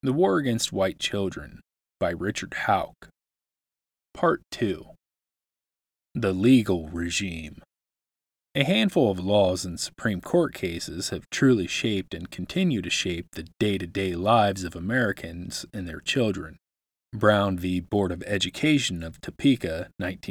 The War Against White Children by Richard Hauck. Part 2. The Legal Regime. A handful of laws and Supreme Court cases have truly shaped and continue to shape the day-to-day lives of Americans and their children. Brown v. Board of Education of Topeka,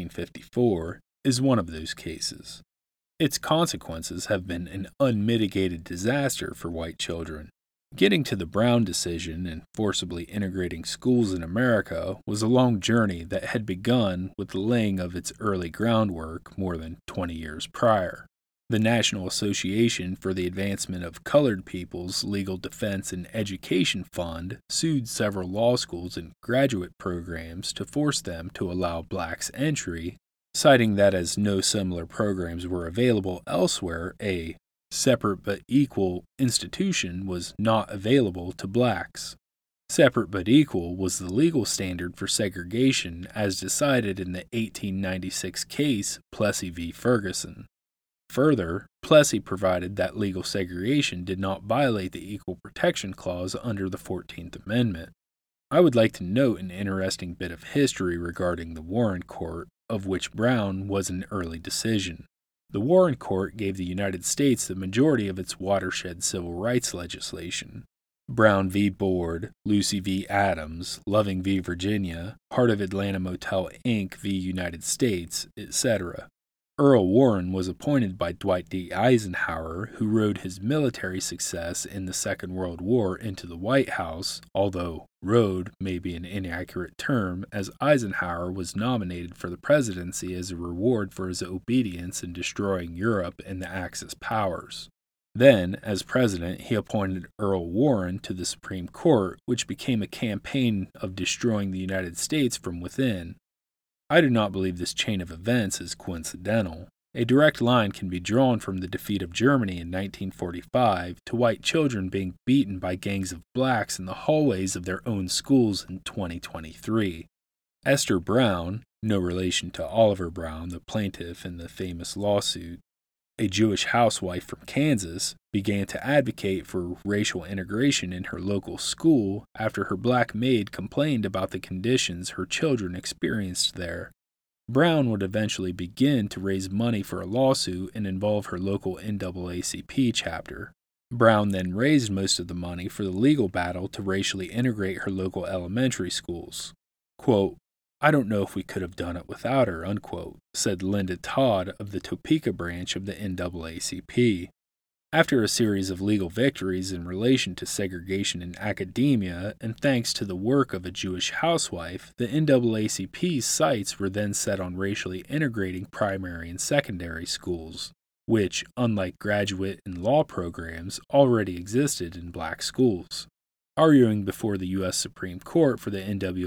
1954, is one of those cases. Its consequences have been an unmitigated disaster for white children. Getting to the Brown decision and forcibly integrating schools in America was a long journey that had begun with the laying of its early groundwork more than 20 years prior. The National Association for the Advancement of Colored People's Legal Defense and Education Fund sued several law schools and graduate programs to force them to allow blacks entry, citing that as no similar programs were available elsewhere, a separate but equal institution was not available to blacks. Separate but equal was the legal standard for segregation as decided in the 1896 case Plessy v. Ferguson. Further, Plessy provided that legal segregation did not violate the Equal Protection Clause under the 14th Amendment. I would like to note an interesting bit of history regarding the Warren Court, of which Brown was an early decision. The Warren Court gave the United States the majority of its watershed civil rights legislation. Brown v. Board, Lucy v. Adams, Loving v. Virginia, Heart of Atlanta Motel Inc. v. United States, etc. Earl Warren was appointed by Dwight D. Eisenhower, who rode his military success in the Second World War into the White House, although rode may be an inaccurate term, as Eisenhower was nominated for the presidency as a reward for his obedience in destroying Europe and the Axis powers. Then, as president, he appointed Earl Warren to the Supreme Court, which became a campaign of destroying the United States from within. I do not believe this chain of events is coincidental. A direct line can be drawn from the defeat of Germany in 1945 to white children being beaten by gangs of blacks in the hallways of their own schools in 2023. Esther Brown, no relation to Oliver Brown, the plaintiff in the famous lawsuit, a Jewish housewife from Kansas, began to advocate for racial integration in her local school after her black maid complained about the conditions her children experienced there. Brown would eventually begin to raise money for a lawsuit and involve her local NAACP chapter. Brown then raised most of the money for the legal battle to racially integrate her local elementary schools. Quote, "I don't know if we could have done it without her," unquote, said Linda Todd of the Topeka branch of the NAACP. After a series of legal victories in relation to segregation in academia, and thanks to the work of a Jewish housewife, the NAACP's sights were then set on racially integrating primary and secondary schools, which, unlike graduate and law programs, already existed in black schools. Arguing before the U.S. Supreme Court for the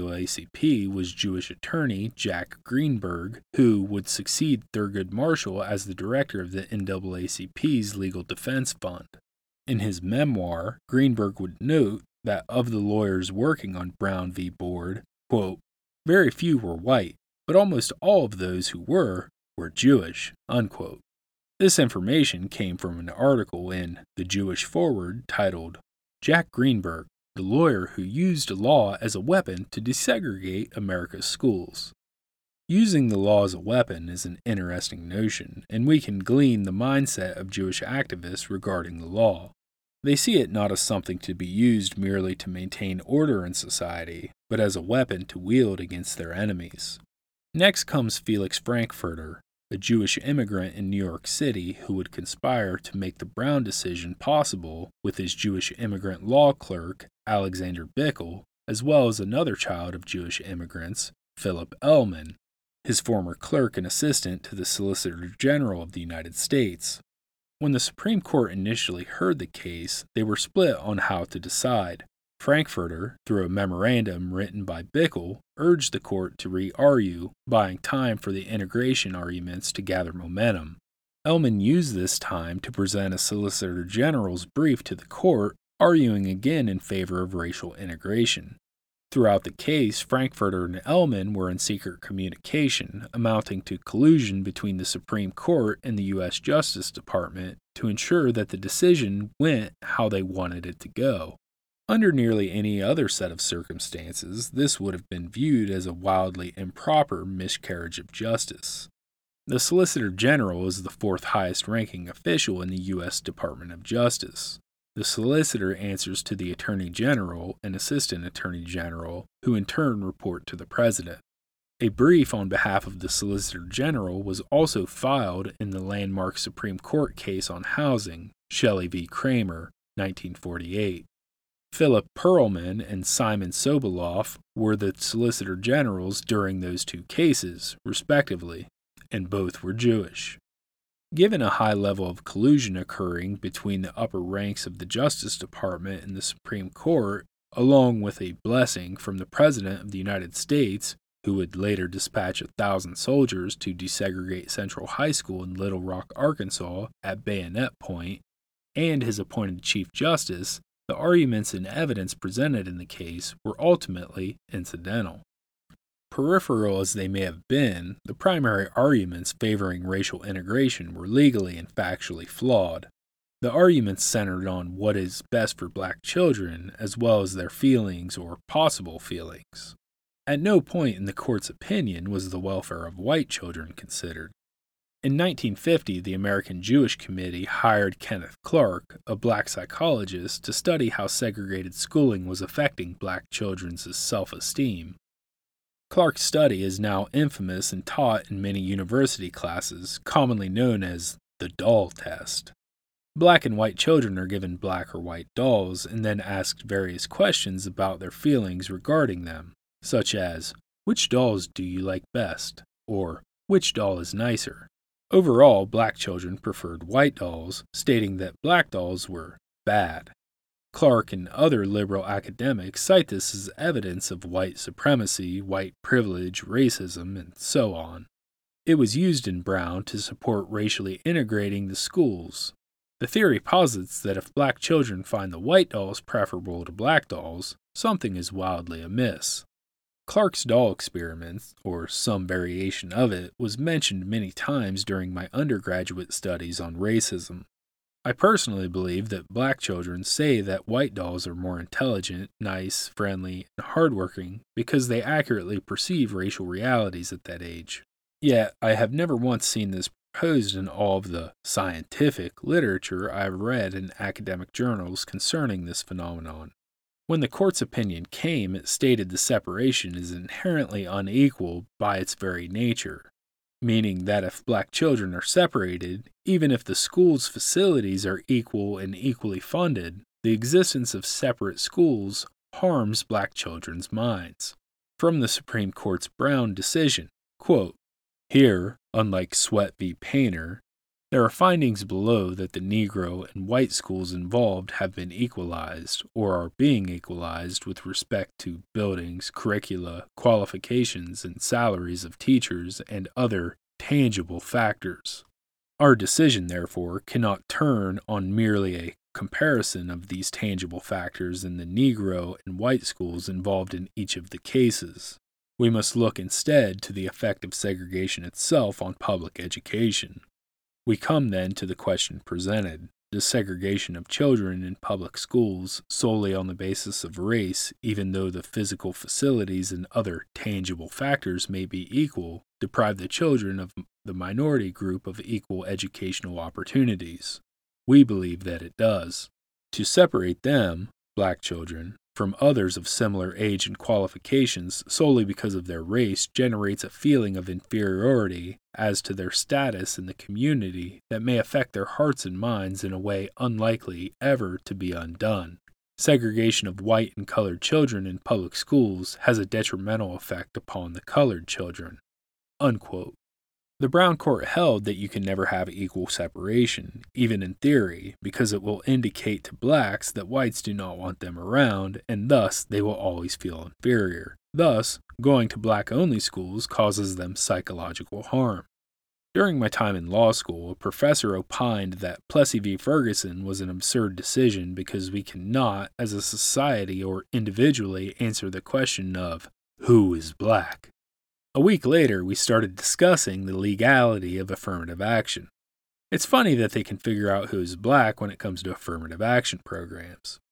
NAACP was Jewish attorney Jack Greenberg, who would succeed Thurgood Marshall as the director of the NAACP's Legal Defense Fund. In his memoir, Greenberg would note that of the lawyers working on Brown v. Board, quote, "very few were white, but almost all of those who were Jewish," unquote. This information came from an article in The Jewish Forward titled, "Jack Greenberg, the lawyer who used law as a weapon to desegregate America's schools." Using the law as a weapon is an interesting notion, and we can glean the mindset of Jewish activists regarding the law. They see it not as something to be used merely to maintain order in society, but as a weapon to wield against their enemies. Next comes Felix Frankfurter, a Jewish immigrant in New York City who would conspire to make the Brown decision possible with his Jewish immigrant law clerk, Alexander Bickel, as well as another child of Jewish immigrants, Philip Ellman, his former clerk and assistant to the Solicitor General of the United States. When the Supreme Court initially heard the case, they were split on how to decide. Frankfurter, through a memorandum written by Bickel, urged the court to re-argue, buying time for the integration arguments to gather momentum. Ellman used this time to present a Solicitor General's brief to the court, arguing again in favor of racial integration. Throughout the case, Frankfurter and Ellman were in secret communication, amounting to collusion between the Supreme Court and the U.S. Justice Department to ensure that the decision went how they wanted it to go. Under nearly any other set of circumstances, this would have been viewed as a wildly improper miscarriage of justice. The Solicitor General is the fourth highest ranking official in the U.S. Department of Justice. The Solicitor answers to the Attorney General and Assistant Attorney General, who in turn report to the President. A brief on behalf of the Solicitor General was also filed in the landmark Supreme Court case on housing, Shelley v. Kramer, 1948. Philip Perlman and Simon Soboleff were the Solicitor Generals during those two cases, respectively, and both were Jewish. Given a high level of collusion occurring between the upper ranks of the Justice Department and the Supreme Court, along with a blessing from the President of the United States, who would later dispatch 1,000 soldiers to desegregate Central High School in Little Rock, Arkansas, at bayonet point, and his appointed Chief Justice, the arguments and evidence presented in the case were ultimately incidental. Peripheral as they may have been, the primary arguments favoring racial integration were legally and factually flawed. The arguments centered on what is best for black children, as well as their feelings or possible feelings. At no point in the court's opinion was the welfare of white children considered. In 1950, the American Jewish Committee hired Kenneth Clark, a black psychologist, to study how segregated schooling was affecting black children's self-esteem. Clark's study is now infamous and taught in many university classes, commonly known as the doll test. Black and white children are given black or white dolls and then asked various questions about their feelings regarding them, such as, "Which dolls do you like best?" or "Which doll is nicer?" Overall, black children preferred white dolls, stating that black dolls were bad. Clark and other liberal academics cite this as evidence of white supremacy, white privilege, racism, and so on. It was used in Brown to support racially integrating the schools. The theory posits that if black children find the white dolls preferable to black dolls, something is wildly amiss. Clark's doll experiment, or some variation of it, was mentioned many times during my undergraduate studies on racism. I personally believe that black children say that white dolls are more intelligent, nice, friendly, and hardworking because they accurately perceive racial realities at that age. Yet, I have never once seen this proposed in all of the scientific literature I have read in academic journals concerning this phenomenon. When the court's opinion came, it stated the separation is inherently unequal by its very nature, meaning that if black children are separated, even if the school's facilities are equal and equally funded, the existence of separate schools harms black children's minds. From the Supreme Court's Brown decision, quote, "Here, unlike Sweat v. Painter, there are findings below that the Negro and white schools involved have been equalized or are being equalized with respect to buildings, curricula, qualifications, and salaries of teachers and other tangible factors. Our decision, therefore, cannot turn on merely a comparison of these tangible factors in the Negro and white schools involved in each of the cases. We must look instead to the effect of segregation itself on public education. We come then to the question presented: does segregation of children in public schools solely on the basis of race, even though the physical facilities and other tangible factors may be equal, deprive the children of the minority group of equal educational opportunities? We believe that it does. To separate them, black children, from others of similar age and qualifications solely because of their race generates a feeling of inferiority as to their status in the community that may affect their hearts and minds in a way unlikely ever to be undone. Segregation of white and colored children in public schools has a detrimental effect upon the colored children." Unquote. The Brown Court held that you can never have equal separation, even in theory, because it will indicate to blacks that whites do not want them around, and thus they will always feel inferior. Thus, going to black-only schools causes them psychological harm. During my time in law school, a professor opined that Plessy v. Ferguson was an absurd decision because we cannot, as a society or individually, answer the question of, who is black? A week later, we started discussing the legality of affirmative action. It's funny that they can figure out who's black when it comes to affirmative action programs.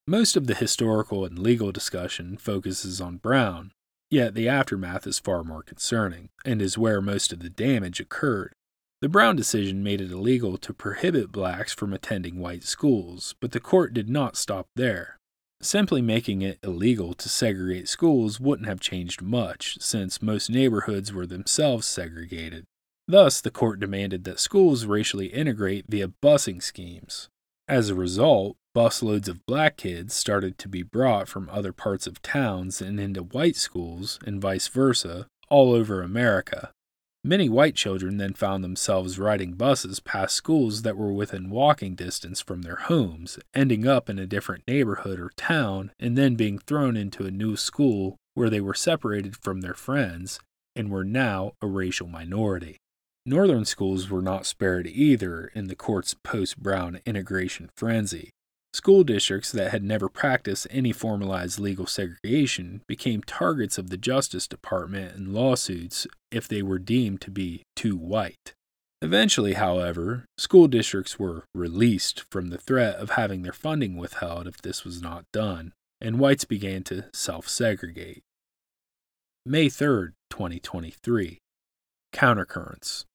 Most of the historical and legal discussion focuses on Brown, yet the aftermath is far more concerning, and is where most of the damage occurred. The Brown decision made it illegal to prohibit blacks from attending white schools, but the court did not stop there. Simply making it illegal to segregate schools wouldn't have changed much, since most neighborhoods were themselves segregated. Thus, the court demanded that schools racially integrate via busing schemes. As a result, busloads of black kids started to be brought from other parts of towns and into white schools, and vice versa, all over America. Many white children then found themselves riding buses past schools that were within walking distance from their homes, ending up in a different neighborhood or town, and then being thrown into a new school where they were separated from their friends and were now a racial minority. Northern schools were not spared either in the court's post-Brown integration frenzy. School districts that had never practiced any formalized legal segregation became targets of the Justice Department and lawsuits if they were deemed to be too white. Eventually, however, school districts were released from the threat of having their funding withheld if this was not done, and whites began to self-segregate. May 3, 2023. Countercurrents.